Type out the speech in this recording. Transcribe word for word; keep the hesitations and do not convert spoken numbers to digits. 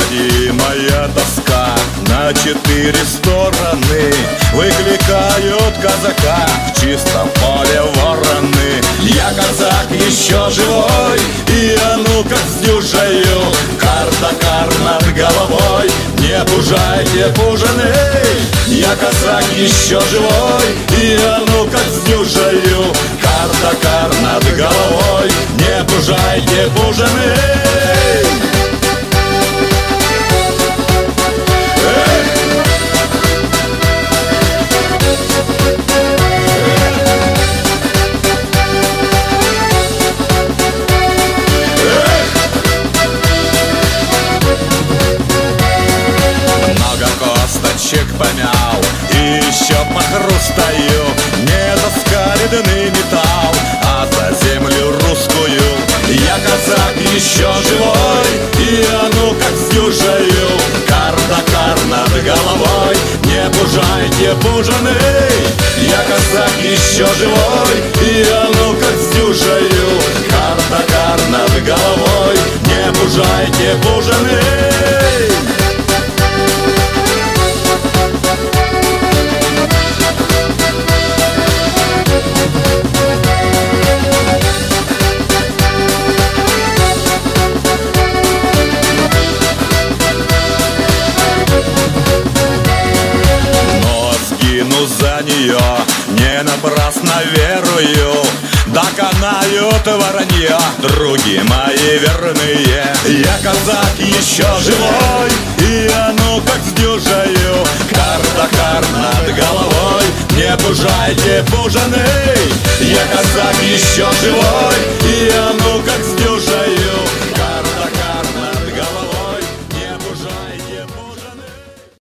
Невыразимая тоска на четыре стороны выкликают казака в чистом поле вороны. Я казак еще живой, и а ну как сдюжаю, кар-да-кар над головой, не пужайте пужаны. Я казак еще живой, и а ну как сдюжаю, кар-да-кар над головой, не пужайте пужаны. Помял и еще похрустаю, не заскаридный металл, а за землю русскую. Я казак еще живой, и а ну как сдюжаю, кар-да-кар над головой, не пужайте пужаны. Я казак еще живой, и а ну как сдюжаю, кар-да-кар над головой, не пужайте пужаны. За нее не напрасно верую, доконают воронья други мои верные. Я казак еще живой, и а ну как сдюжаю, кар-да-кар над головой, не пужайте пужаны. Я казак еще живой, и а ну как сдюжаю,